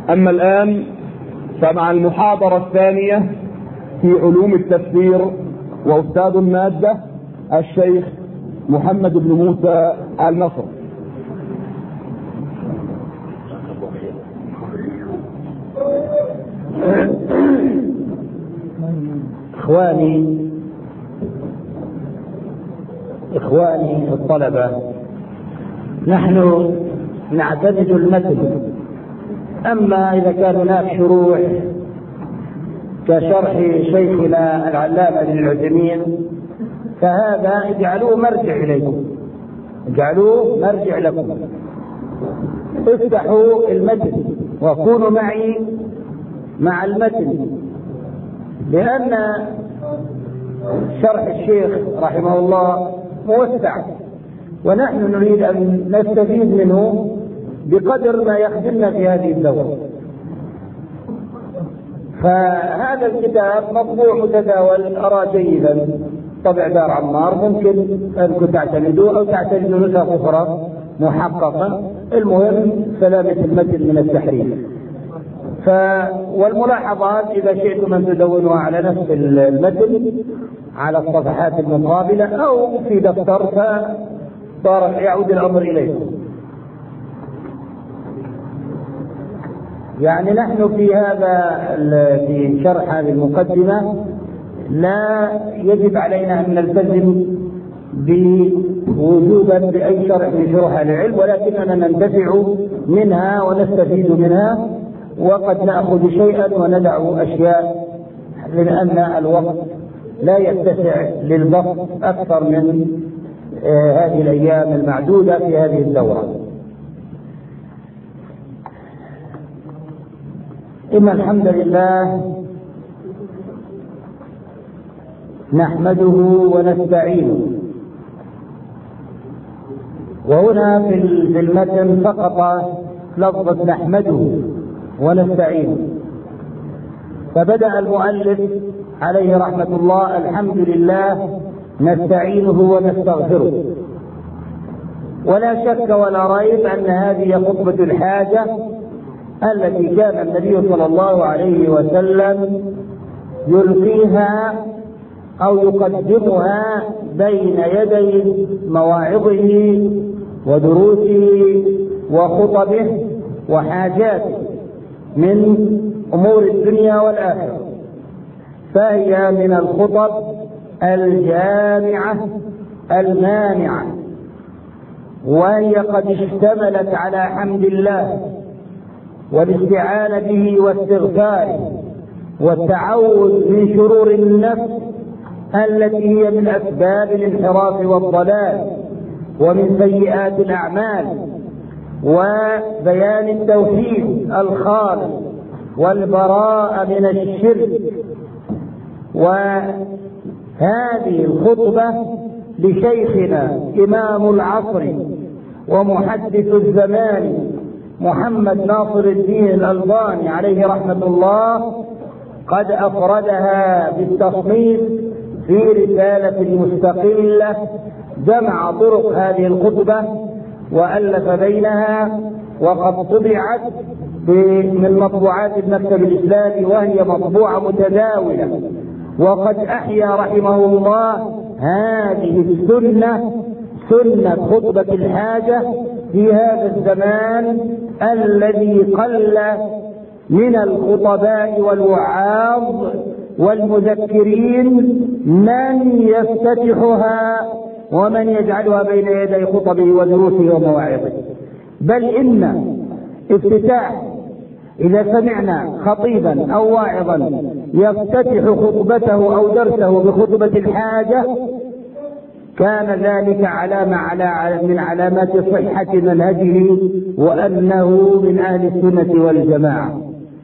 أما الآن فمع المحاضرة الثانية في علوم التفسير، وأستاذ المادة الشيخ محمد بن موسى النصر. إخواني الطلبة، نحن نعتمد المتن، أما إذا كان هناك شروح كشرح شيخنا العلامة ابن العثيمين فهذا اجعلوه مرجع إليكم، اجعلوه مرجع لكم. افتحوا المتن وكونوا معي مع المتن، لأن شرح الشيخ رحمه الله موسع، ونحن نريد أن نستفيد منه بقدر ما يخدمنا في هذه الدورة. فهذا الكتاب مطبوع متداول، أرى جيدا، طبع دار عمار، ممكن أنكم تعتمدوه أو تعتمدوا نسخ أخرى محققة، المهم سلامة المتن من التحريف. والملاحظات إذا شئتم أن تدونوها على نفس المتن على الصفحات المقابلة أو في دفتر، يعود الأمر إليكم. يعني نحن في شرح هذه المقدمة لا يجب علينا أن نلتزم بوجوبا بأي شرح من شروح العلم، ولكننا ننتفع منها ونستفيد منها، وقد نأخذ شيئا وندع أشياء، لأن الوقت لا يتسع للبسط أكثر من هذه الأيام المعدودة في هذه الدورة. إن الحمد لله نحمده ونستعينه. وهنا في المتن فقط لفظة نحمده ونستعينه، فبدأ المؤلف عليه رحمة الله: الحمد لله نستعينه ونستغفره. ولا شك ولا ريب أن هذه خطبة الحاجة التي كان النبي صلى الله عليه وسلم يلقيها أو يقدمها بين يدي مواعظه ودروسه وخطبه وحاجاته من أمور الدنيا والآخرة، فهي من الخطب الجامعة المانعة، وهي قد اشتملت على حمد الله والاستعانة به واستغفاره والتعوذ من شرور النفس التي هي من أسباب الانحراف والضلال ومن سيئات الأعمال، وبيان التوحيد الخالص والبراءة من الشرك. وهذه الخطبة لشيخنا إمام العصر ومحدث الزمان محمد ناصر الدين الألباني عليه رحمة الله، قد أفردها بالتصنيف في رسالة مستقلة جمع طرق هذه الخطبة وألف بينها، وقد طبعت من مطبوعات المكتب الإسلامي وهي مطبوعة متداولة. وقد أحيا رحمه الله هذه السنة، سنة خطبة الحاجة، في هذا الزمان الذي قل من الخطباء والوعاظ والمذكرين من يفتتحها ومن يجعلها بين يدي خطبه ودروسه ومواعظه. بل إن افتتاح، إذا سمعنا خطيبا أو واعظا يفتتح خطبته أو درسه بخطبة الحاجة، كان ذلك علامة من علامات صحة منهجه وأنه من أهل السنة والجماعة.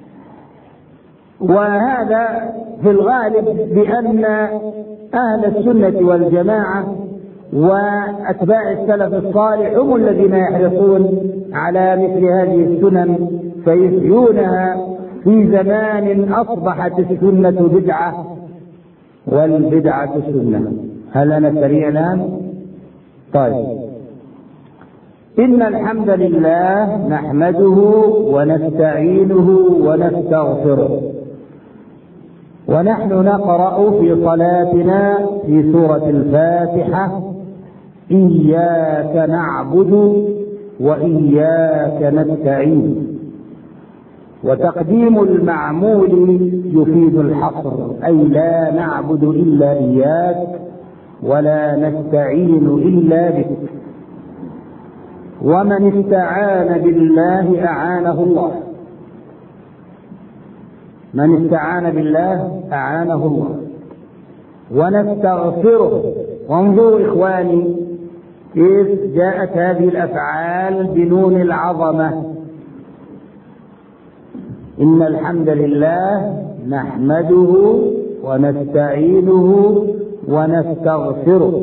وهذا في الغالب بأن أهل السنة والجماعة وأتباع السلف الصالح هم الذين يحرصون على مثل هذه السنن فيحيونها في زمان أصبحت السنة بدعة والبدعة سنة. هل أنا سريع الآن؟ طيب، إن الحمد لله نحمده ونستعينه ونستغفره، ونحن نقرأ في صلاتنا في سورة الفاتحة: إياك نعبد وإياك نستعين. وتقديم المعمول يفيد الحصر، أي لا نعبد إلا إياك ولا نستعين إلا بك. ومن استعان بالله أعانه الله، من استعان بالله أعانه الله. ونستغفره. وانظروا إخواني كيف جاءت هذه الأفعال بنون العظمة: إن الحمد لله نحمده ونستعينه ونستغفره.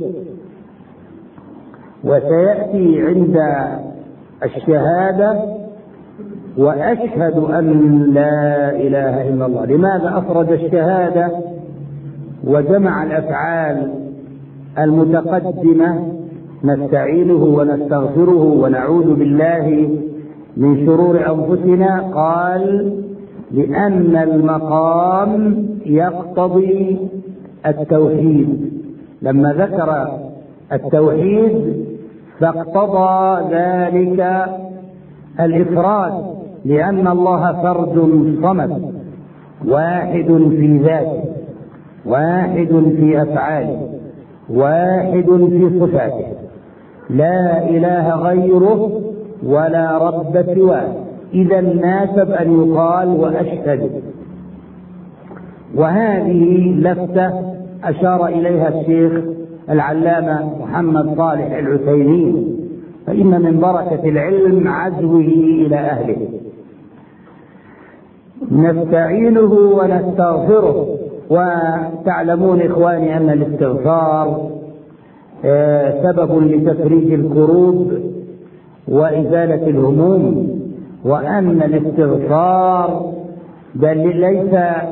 وسيأتي عند الشهادة: وأشهد أن لا إله إلا الله. لماذا أفرد الشهادة وجمع الأفعال المتقدمة نستعينه ونستغفره ونعوذ بالله من شرور أنفسنا؟ قال: لأن المقام يقتضي التوحيد. لما ذكر التوحيد فاقتضى ذلك الإفراد، لأن الله فرد صمد، واحد في ذاته، واحد في أفعاله، واحد في صفاته، لا إله غيره ولا رب سواه. إذا ناسب أن يقال وأشهد. وهذه لفتة أشار إليها الشيخ العلامة محمد صالح العثيمين، فإن من بركة العلم عزوه إلى أهله. نستعينه ونستغفره. وتعلمون إخواني أن الاستغفار سبب لتفريج الكروب وإزالة الهموم، وأن الاستغفار ليس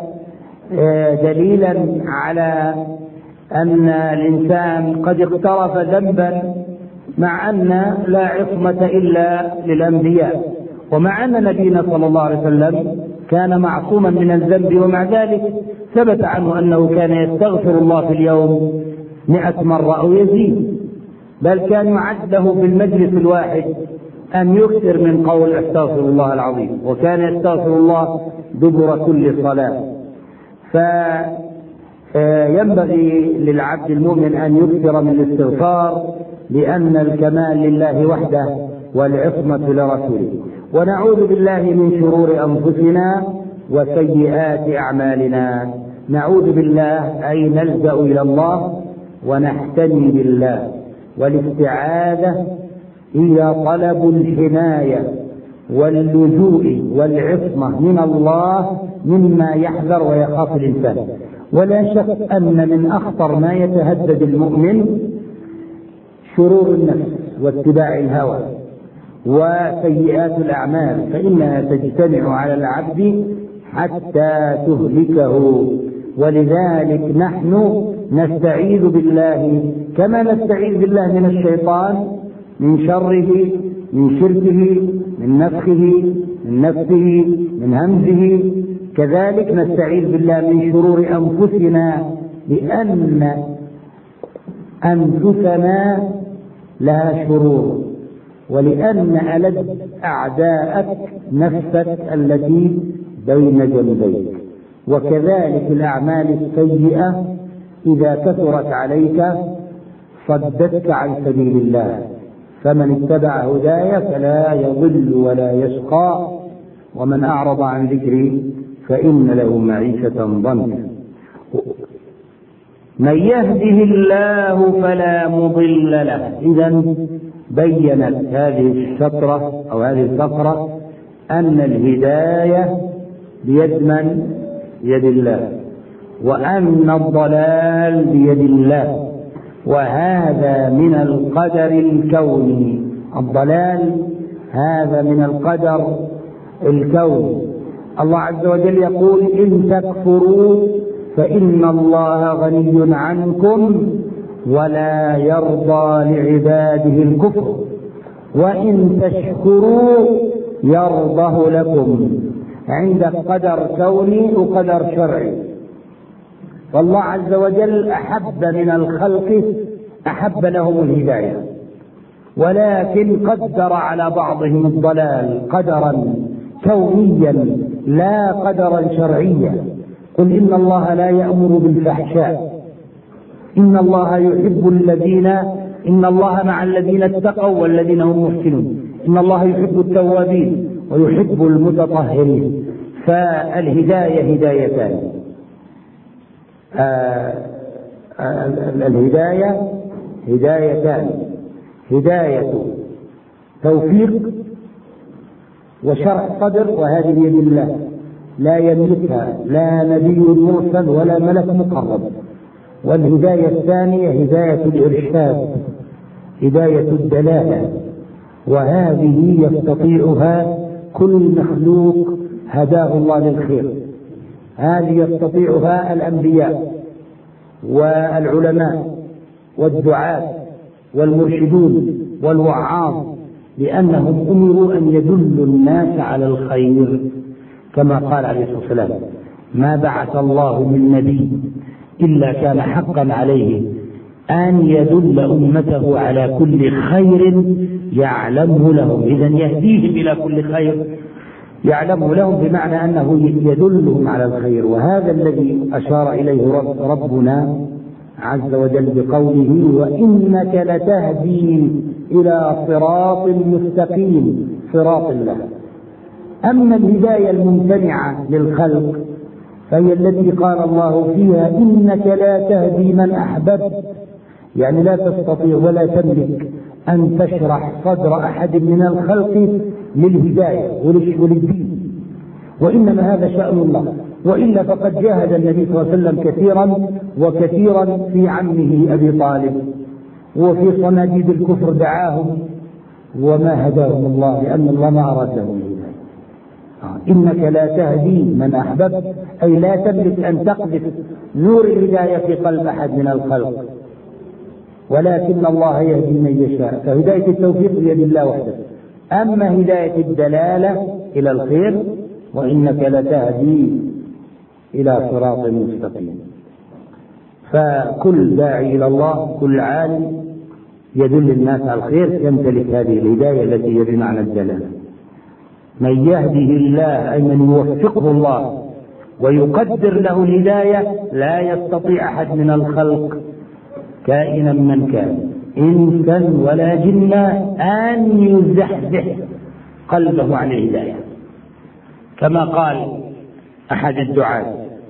دليلا على أن الإنسان قد اقترف ذنبا، مع أن لا عصمة إلا للأنبياء، ومع أن نبينا صلى الله عليه وسلم كان معصوما من الذنب، ومع ذلك ثبت عنه أنه كان يستغفر الله في اليوم 100 مرة أو يزيد، بل كان يعد له في المجلس الواحد أن يكثر من قول أستغفر الله العظيم، وكان يستغفر الله دبر كل صلاة. فينبغي للعبد المؤمن أن يكثر من الاستغفار، لأن الكمال لله وحده والعصمة لرسوله. ونعوذ بالله من شرور أنفسنا وسيئات أعمالنا. نعوذ بالله أي نلجأ إلى الله ونحتمي بالله. والاستعاذة هي طلب الحماية واللجوء والعصمة من الله مما يحذر ويخاف الإنسان. ولا شك أن من أخطر ما يتهدد المؤمن شرور النفس واتباع الهوى وسيئات الأعمال، فإنها تجتمع على العبد حتى تهلكه. ولذلك نحن نستعيذ بالله كما نستعيذ بالله من الشيطان، من شره، من شركه، من نفخه، من نفسه، من همزه. كذلك نستعيذ بالله من شرور أنفسنا، لأن أنفسنا لها شرور، ولأن ألد أعداءك نفسك التي بين جنبيك. وكذلك الأعمال السيئة إذا كثرت عليك صدتك عن سبيل الله، فمن اتبع هداي فلا يضل ولا يشقى، ومن أعرض عن ذكري فإن له معيشة ضنكا. من يهده الله فلا مضل له. إذا بينت هذه الشطرة أو هذه الفقرة أن الهداية بيد من؟ بيد الله، وأن الضلال بيد الله، وهذا من القدر الكوني. الضلال هذا من القدر الكوني. الله عز وجل يقول: إن تكفروا فإن الله غني عنكم ولا يرضى لعباده الكفر. وإن تشكروا يرضه لكم. عندك قدر كوني وقدر شرعي. والله عز وجل أحب من الخلق، أحب لهم الهداية، ولكن قدر على بعضهم الضلال قدرا كونيا لا قدرا شرعيا. قل إن الله لا يأمر بالفحشاء، إن الله إن الله مع الذين اتقوا والذين هم محسنون، إن الله يحب التوابين ويحب المتطهرين. فالهداية هدايتان، الهداية هدايتان: هداية توفيق وشرح صدر، وهذه بيد الله لا يملكها لا نبي مرسل ولا ملك مقرب. والهداية الثانية هداية الإرشاد، هداية الدلالة، وهذه يستطيعها كل مخلوق هداه الله للخير. هذه يستطيعها الأنبياء والعلماء والدعاة والمرشدون والوعاظ، لأنهم أمروا أن يدلوا الناس على الخير، كما قال عليه الصلاة والسلام: ما بعث الله من نبي إلا كان حقا عليه أن يدل أمته على كل خير يعلمه لهم. إذن يهديهم إلى كل خير يعلمه لهم، بمعنى أنه يدلهم على الخير. وهذا الذي أشار إليه ربنا عز وجل بقوله: وإنك لتهدي إلى صراط مستقيم، صراط الله. أما الهداية الممتنعة للخلق فهي التي قال الله فيها: إنك لا تهدي من أحببت، يعني لا تستطيع ولا تملك أن تشرح صدر أحد من الخلق للهداية وللدين، وإنما هذا شأن الله. وإلا فقد جاهد النبي صلى الله عليه وسلم كثيرا في عمه أبي طالب، وفي صناديد الكفر دعاهم وما هداهم الله، لأن الله ما أراد لهم الهداية. إنك لا تهدي من أحببت، أي لا تملك أن تقذف نور الهداية في قلب أحد من الخلق، ولكن الله يهدي من يشاء. فهداية التوفيق بيد الله وحده. أما هداية الدلالة إلى الخير: وإنك لتهدي إلى صراط مستقيم. فكل داعي إلى الله، كل عالم يدل الناس على الخير يمتلك هذه الهداية التي هي بمعنى الدلالة. من يهده الله أي من يوفقه الله ويقدر له الهداية لا يستطيع أحد من الخلق كائنا من كان، إنسا ولا جنا، أن يزحزح قلبه عن الهداية. كما قال أحد الدعاة: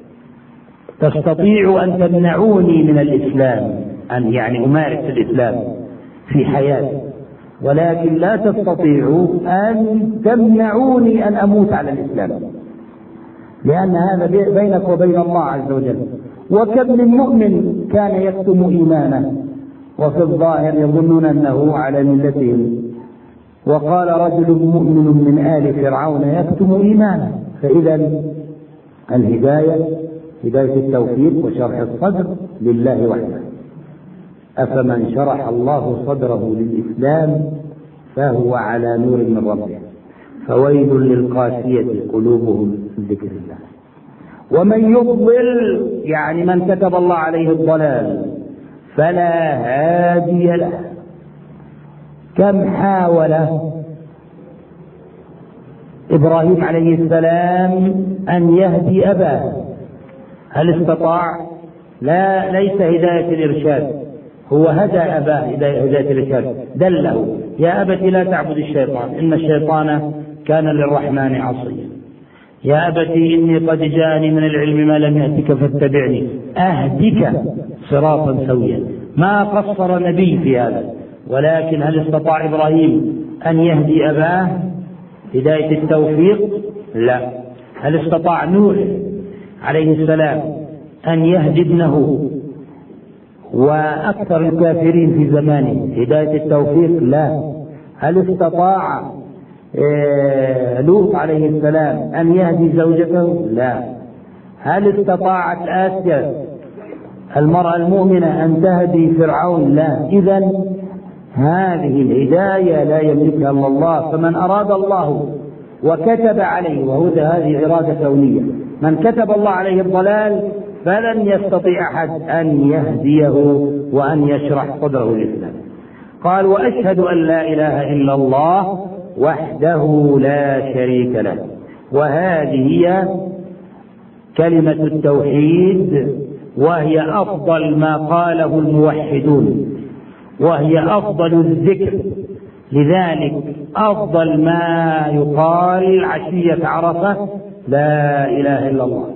تستطيع أن تمنعوني من الإسلام، أن يعني أمارس الإسلام في حياتي، ولكن لا تستطيعوا أن تمنعوني أن أموت على الإسلام، لأن هذا بينك وبين الله عز وجل. وكم من مؤمن كان يكتم إيمانه وفي الظاهر يظنون أنه على ملتهم. وقال رجل مؤمن من آل فرعون يكتم إيمانه. فإذا الهداية هداية التوفيق وشرح الصدر لله وحده. أفمن شرح الله صدره للإسلام فهو على نور من ربه، فويل للقاسية قلوبهم من ذكر الله. ومن يضلل يعني من كتب الله عليه الضلال فلا هادي له. كم حاول إبراهيم عليه السلام أن يهدي أباه، هل استطاع؟ لا، ليس هداية الإرشاد، هو هدى أباه هداية الإرشاد، دله: يا أبت لا تعبد الشيطان إن الشيطان كان للرحمن عصيا. يا أبت إني قد جاءني من العلم ما لم يأتك فاتبعني أهدك صراطا سويا. ما قصر نبي في هذا. ولكن هل استطاع إبراهيم أن يهدي أباه هداية التوفيق؟ لا. هل استطاع نوح عليه السلام أن يهدي ابنه وأكثر الكافرين في زمانه هداية التوفيق؟ لا. هل استطاع لوط عليه السلام أن يهدي زوجته؟ لا. هل استطاعت آسيا المرأة المؤمنة أن تهدي فرعون؟ لا. إذن هذه الهداية لا يملكها إلا الله. فمن أراد الله وكتب عليه، هذه إرادة كونية، من كتب الله عليه الضلال فلن يستطيع أحد أن يهديه وأن يشرح صدره للإسلام. قال: وأشهد أن لا إله إلا الله وحده لا شريك له. وهذه هي كلمة التوحيد، وهي أفضل ما قاله الموحدون، وهي أفضل الذكر. لذلك أفضل ما يقال عشية عرفة لا إله إلا الله.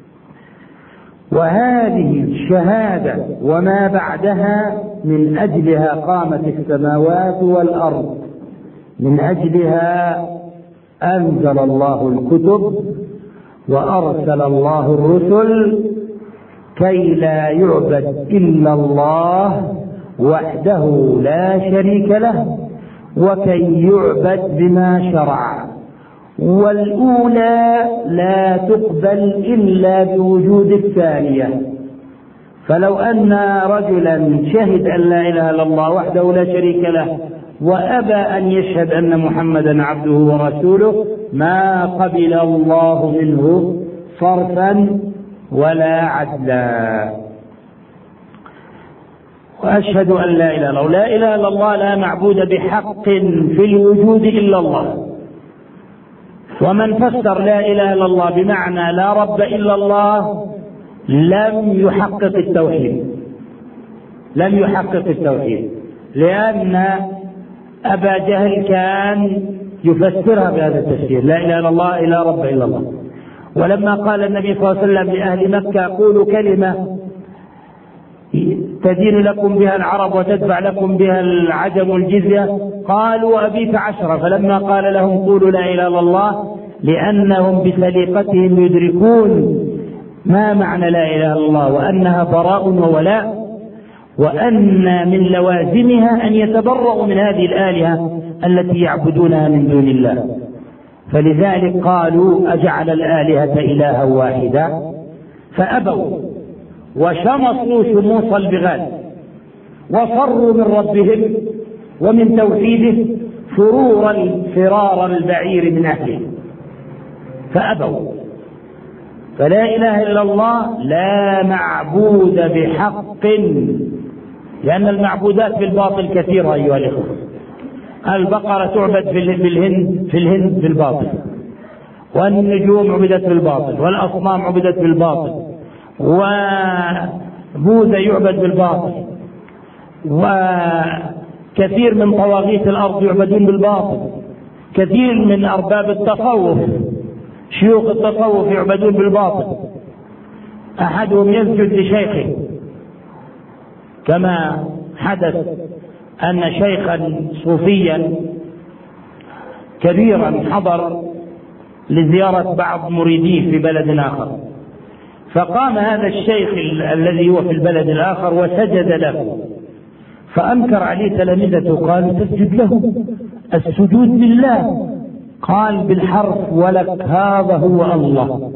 وهذه الشهادة وما بعدها من أجلها قامت السماوات والأرض، من أجلها أنزل الله الكتب وأرسل الله الرسل، كي لا يعبد إلا الله وحده لا شريك له، وكي يعبد بما شرع. والأولى لا تقبل إلا بوجود الثانية. فلو أن رجلا شهد أن لا إله إلا الله وحده لا شريك له وأبى أن يشهد أن محمدا عبده ورسوله ما قبل الله منه صرفا ولا عدلا. وأشهد أن لا إله إلا الله. لا إله إلا الله لا معبود بحق في الوجود إلا الله. ومن فسر لا إله إلا الله بمعنى لا رب إلا الله لم يحقق التوحيد، لأن أبا جهل كان يفسرها بهذا التفسير: لا إله إلا الله لا رب إلا الله. ولما قال النبي صلى الله عليه وسلم لأهل مكة: قولوا كلمة تدين لكم بها العرب وتدفع لكم بها العجم الجزية، قالوا أبيت عشرة. فلما قال لهم قولوا لا إله إلا الله، لأنهم بسليقتهم يدركون ما معنى لا إله إلا الله، وأنها براء وولاء، وأن من لوازمها أن يتبرؤوا من هذه الآلهة التي يعبدونها من دون الله. فلذلك قالوا: أجعل الآلهة إلها واحدا؟ فأبوا وشمصوا شموص البغال، وفروا من ربهم ومن توحيده فرار البعير من أهله، فأبوا. فلا إله إلا الله لا معبود بحق، لأن المعبودات بالباطل كثيرة أيها الإخوة. البقرة تعبد في الهند بالباطل، والنجوم عبدت بالباطل، والأصنام عبدت بالباطل، وبوذا يعبد بالباطل، وكثير من طواغيت الأرض يعبدون بالباطل، كثير من أرباب التصوف شيوخ التصوف يعبدون بالباطل. أحدهم يسجد لشيخه، كما حدث أن شيخا صوفيا كبيرا حضر لزيارة بعض مريديه في بلد آخر، فقام هذا الشيخ الذي هو في البلد الآخر وسجد له، فأنكر عليه تلامذته، قال: تسجد له؟ السجود لله. قال بالحرف: ولك هذا هو الله،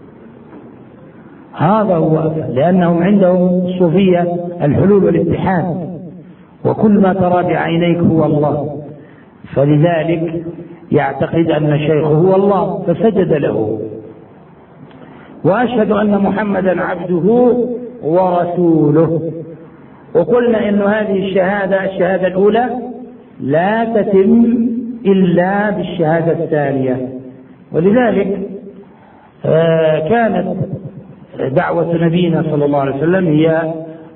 هذا هو، لأنهم عندهم الصوفية الحلول والاتحاد، وكل ما ترى بعينيك هو الله، فلذلك يعتقد أن شيخه هو الله فسجد له. وأشهد أن محمدا عبده ورسوله. وقلنا إن هذه الشهادة الأولى لا تتم إلا بالشهادة الثانية، ولذلك كانت دعوة نبينا صلى الله عليه وسلم هي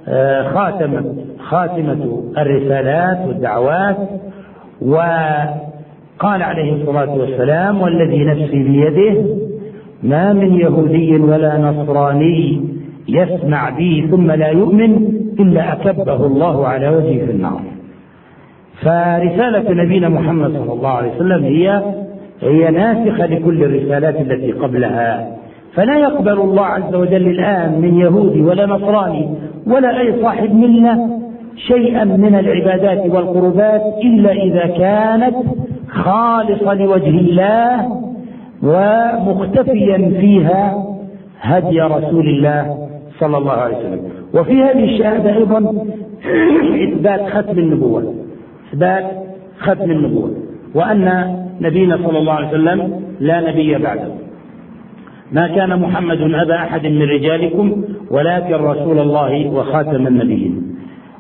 خاتمة الرسالات والدعوات. وقال عليه الصلاة والسلام: والذي نفسي بيده ما من يهودي ولا نصراني يسمع بي ثم لا يؤمن إلا أكبه الله على وجهه في النار. فرسالة نبينا محمد صلى الله عليه وسلم هي ناسخة لكل الرسالات التي قبلها، فلا يقبل الله عز وجل الآن من يهودي ولا نصراني ولا أي صاحب ملة شيئا من العبادات والقربات إلا إذا كانت خالصة لوجه الله ومختفيا فيها هدي رسول الله صلى الله عليه وسلم. وفي هذه الشهادة أيضا إثبات ختم النبوة، إثبات ختم النبوة، وأن نبينا صلى الله عليه وسلم لا نبي بعده. ما كان محمد أبا أحد من رجالكم ولكن رسول الله وخاتم النبيين.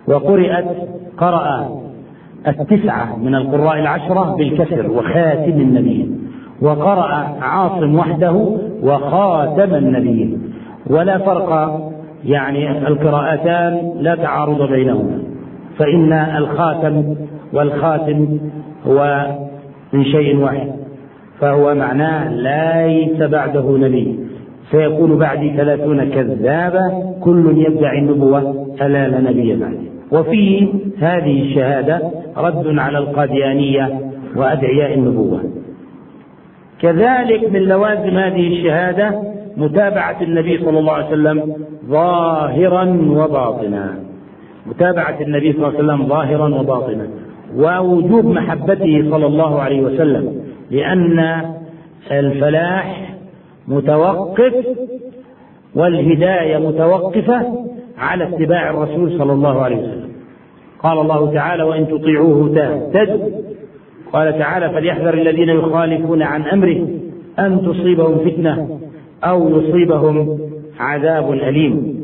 قرأ 9 من القراء 10 بالكسر وخاتم النبيين، وقرأ عاصم وحده وخاتم النبيين، ولا فرق، يعني القراءتان لا تعارض بينهما، فإن الخاتم والخاتم هو من شيء واحد، فهو معناه ليس بعده نبي، سيكون بعدي 30 كذابا كل يدعي النبوة ألا لا نبي بعدي. وفي هذه الشهادة رد على القاديانية وأدعياء النبوة. كذلك من لوازم هذه الشهادة متابعة النبي صلى الله عليه وسلم ظاهرا وباطنا، متابعة النبي صلى الله عليه وسلم ظاهرا وباطنا، ووجوب محبته صلى الله عليه وسلم، لأن الفلاح متوقف والهداية متوقفة على اتباع الرسول صلى الله عليه وسلم. قال الله تعالى: وإن تطيعوه تهتدوا. قال تعالى: فليحذر الذين يخالفون عن أمره أن تصيبهم فتنة أو يصيبهم عذاب أليم.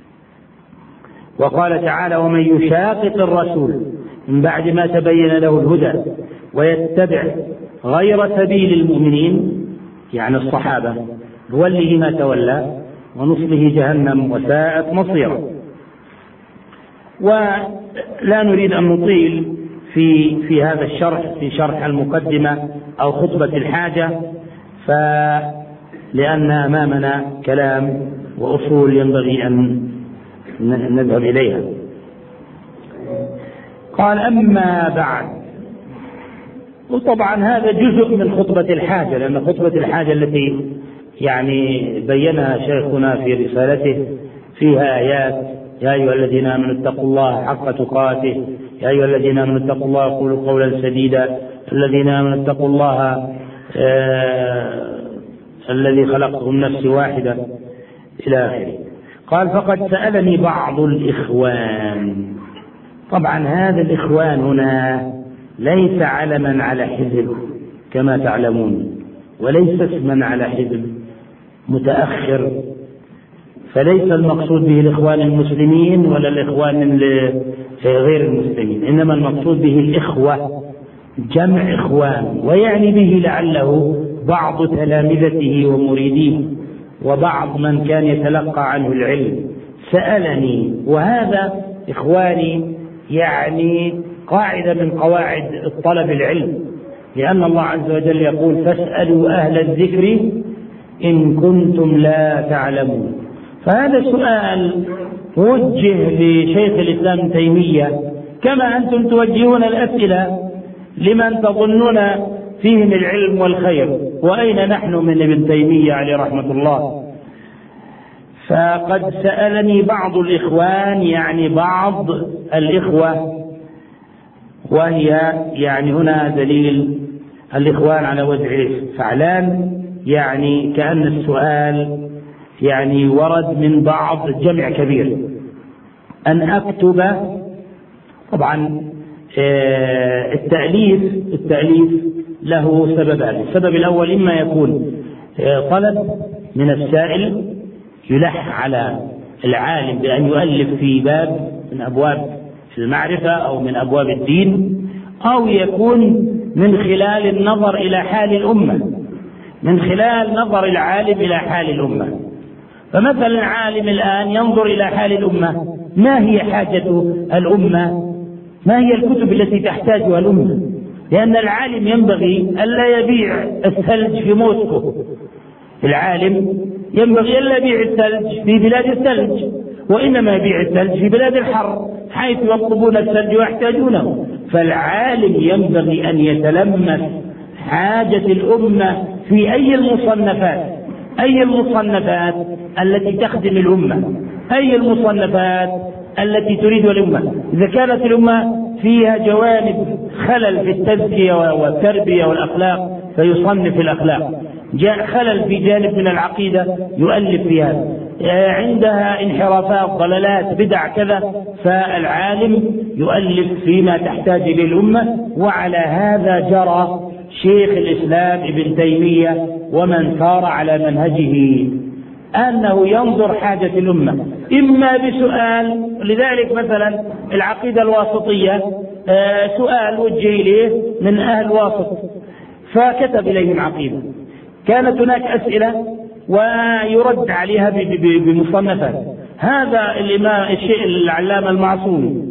وقال تعالى: ومن يشاقق الرسول من بعد ما تبين له الهدى ويتبع غير سبيل المؤمنين، يعني الصحابة، نوله ما تولى ونصله جهنم وساءت مصيرا. ولا نريد أن نطيل في هذا الشرح، في شرح المقدمة أو خطبة الحاجة، لأن أمامنا كلام وأصول ينبغي أن نذهب إليها. قال: أما بعد. وطبعا هذا جزء من خطبة الحاجة، لأن خطبة الحاجة التي يعني بينها شيخنا في رسالته فيها آيات: يا أيها الذين آمنوا اتقوا الله حق تقاته، يا أيها الذين آمنوا اتقوا الله قولوا قولا سديدا، الذين آمنوا اتقوا الله الذي خلقهم نفس واحدة إلى آخره. قال: فقد سألني بعض الإخوان. طبعا هذا الإخوان هنا ليس علما على حزب كما تعلمون، وليس اسما على حزب متأخر، فليس المقصود به الإخوان المسلمين ولا الإخوان غير المسلمين، إنما المقصود به الإخوة، جمع إخوان، ويعني به لعله بعض تلامذته ومريديه وبعض من كان يتلقى عنه العلم. سألني، وهذا إخواني يعني قاعدة من قواعد الطلب العلم، لأن الله عز وجل يقول: فاسألوا أهل الذكر إن كنتم لا تعلمون. فهذا سؤال وجه لشيخ الإسلام ابن تيمية، كما أنتم توجهون الأسئلة لمن تظنون فيهم العلم والخير، وأين نحن من ابن تيمية عليه رحمة الله. فقد سألني بعض الإخوان، يعني بعض الإخوة، وهي يعني هنا دليل الإخوان على وجه فعلان، يعني كأن السؤال يعني ورد من بعض جمع كبير، أن أكتب. طبعا التأليف له سببان. السبب الأول إما يكون طلب من السائل يلح على العالم بأن يؤلف في باب من أبواب المعرفة أو من أبواب الدين، أو يكون من خلال النظر إلى حال الأمة، من خلال نظر العالم إلى حال الأمة. فمثلا العالم الآن ينظر إلى حال الأمة، ما هي حاجة الأمة، ما هي الكتب التي تحتاجها الأمة، لأن العالم ينبغي ألا يبيع الثلج في موسكو، العالم ينبغي ألا يبيع الثلج في بلاد الثلج، وإنما يبيع الثلج في بلاد الحر حيث يطلبون الثلج ويحتاجونه. فالعالم ينبغي أن يتلمس حاجة الأمة في أي المصنفات التي تخدم الأمة، أي المصنفات التي تريد الأمة. إذا كانت الأمة فيها جوانب خلل في التزكية والتربية والأخلاق فيصنف الأخلاق، جاء خلل في جانب من العقيدة يؤلف في هذا، عندها انحرافات، ضلالات، بدع، كذا، فالعالم يؤلف فيما تحتاج إليه الأمة. وعلى هذا جرى شيخ الإسلام ابن تيمية ومن سار على منهجه، أنه ينظر حاجة الأمة إما بسؤال. لذلك مثلا العقيدة الواسطية سؤال وجه إليه من أهل واسط فكتب إليهم عقيدة، كانت هناك أسئلة ويرد عليها بمصنفات. هذا الشيء العلامة المعصومي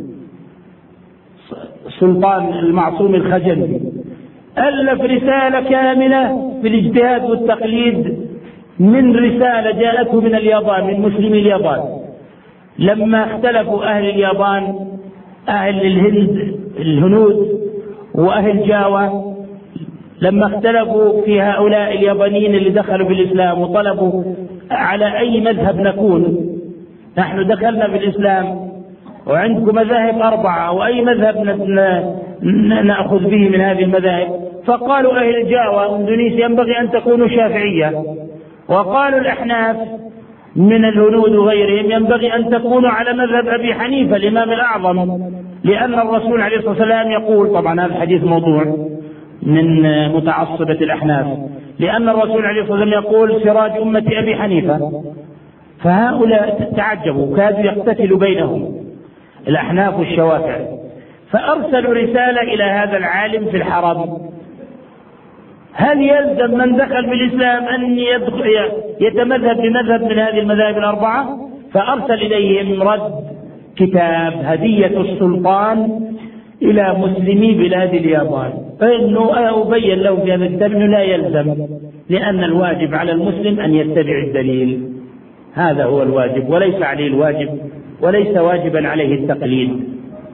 سلطان المعصوم الخجلي ألف رسالة كاملة في الاجتهاد والتقليد، من رسالة جاءته من اليابان، من مسلمي اليابان، لما اختلفوا أهل اليابان، أهل الهند الهنود وأهل جاوا، لما اختلفوا في هؤلاء اليابانيين اللي دخلوا في الإسلام وطلبوا على أي مذهب نكون، نحن دخلنا في الإسلام وعندكم مذاهب 4 وأي مذهب نأخذ به من هذه المذاهب؟ فقالوا أهل جاوا إندونيسيا ينبغي أن تكونوا شافعية، وقالوا الأحناف من الهنود وغيرهم ينبغي أن تكونوا على مذهب أبي حنيفة الإمام الأعظم، لأن الرسول عليه الصلاة والسلام يقول، طبعا هذا الحديث موضوع من متعصبة الأحناف، لأن الرسول عليه الصلاة والسلام يقول سراج أمة أبي حنيفة. فهؤلاء تعجبوا، كادوا يقتتلوا بينهم الأحناف والشوافع، فأرسلوا رسالة إلى هذا العالم في الحرم: هل يلزم من دخل في الإسلام أن يتمذهب بمذهب من هذه المذاهب 4؟ فأرسل إليهم رد كتاب هدية السلطان إلى مسلمي بلاد اليابان، فإنه أبين لهم في هذا الكتاب أنه لا يلزم، لأن الواجب على المسلم أن يتبع الدليل، هذا هو الواجب، وليس عليه الواجب، وليس واجبا عليه التقليد.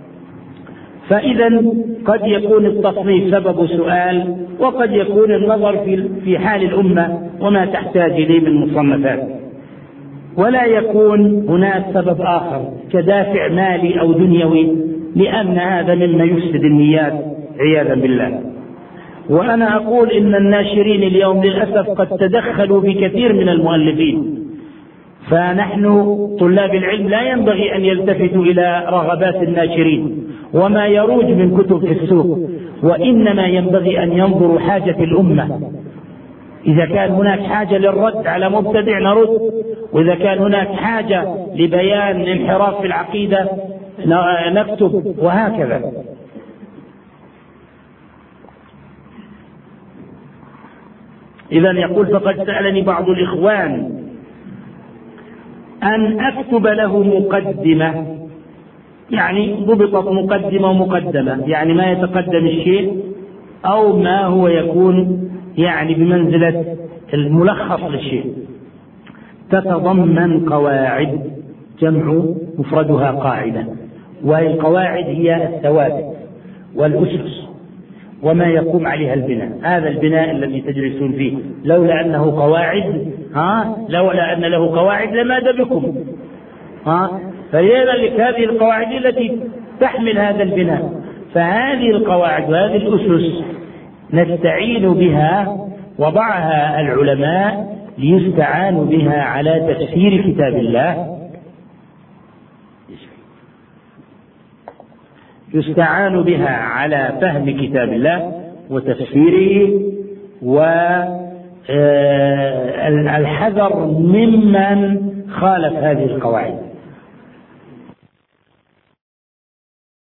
فإذا قد يكون التصنيف سبب سؤال، وقد يكون النظر في حال الأمة وما تحتاج إليه من مصنفات، ولا يكون هناك سبب آخر كدافع مالي أو دنيوي، لأن هذا مما يفسد النيات عياذا بالله. وأنا أقول إن الناشرين اليوم للأسف قد تدخلوا بكثير من المؤلفين، فنحن طلاب العلم لا ينبغي أن يلتفتوا إلى رغبات الناشرين وما يروج من كتب في السوق، وإنما ينبغي أن ينظروا حاجة الأمة. إذا كان هناك حاجة للرد على مبتدع نرد، وإذا كان هناك حاجة لبيان انحراف في العقيدة نكتب، وهكذا. إذا يقول: فقد سألني بعض الإخوان أن أكتب له مقدمة، يعني ضبطت مقدمة ومقدمة، يعني ما يتقدم الشيء أو ما هو يكون يعني بمنزلة الملخص للشيء، تتضمن قواعد، جمع مفردها قاعدة، وهي القواعد هي الثوابت والأسس وما يقوم عليها البناء، هذا البناء الذي تجلسون فيه. لولا أنه قواعد لولا أن له قواعد لماذا بكم، فلذلك هذه القواعد التي تحمل هذا البناء. فهذه القواعد وهذه الأسس نستعين بها، وضعها العلماء ليستعان بها على تفسير كتاب الله، يستعان بها على فهم كتاب الله وتفسيره، والحذر ممن خالف هذه القواعد.